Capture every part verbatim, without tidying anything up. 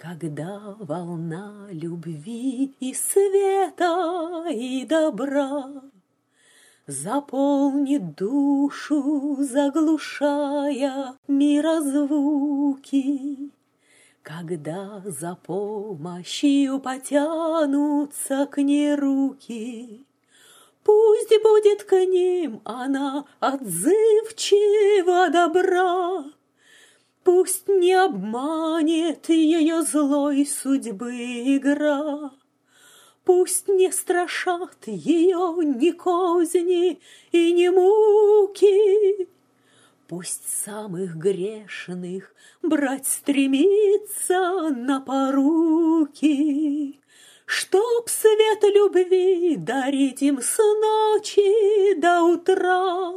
Когда волна любви и света и добра заполнит душу, заглушая мирозвуки, когда за помощью потянутся к ней руки, пусть будет к ним она отзывчива добра. Пусть не обманет ее злой судьбы игра, пусть не страшат ее ни козни и ни муки. Пусть самых грешных брать стремится на поруки, чтоб свет любви дарить им с ночи до утра.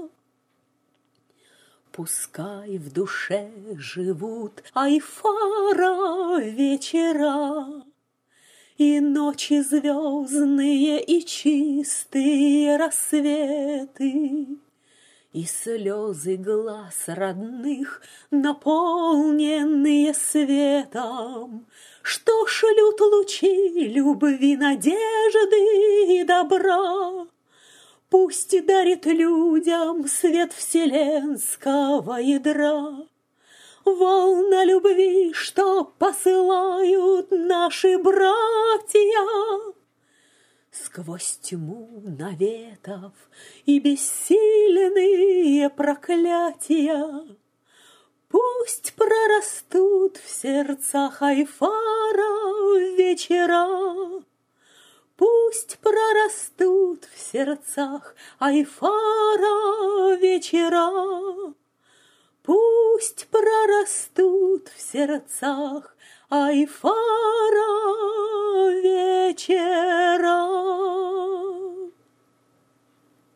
Пускай в душе живут айфара вечера, и ночи звездные, и чистые рассветы, и слезы глаз родных, наполненные светом, что шлют лучи любви, надежды и добра. Пусть дарит людям свет вселенского ядра, волна любви, что посылают наши братья. Сквозь тьму наветов и бессильные проклятия пусть прорастут в сердцах айфара вечера. Пусть прорастут в сердцах айфара вечера, пусть прорастут в сердцах айфара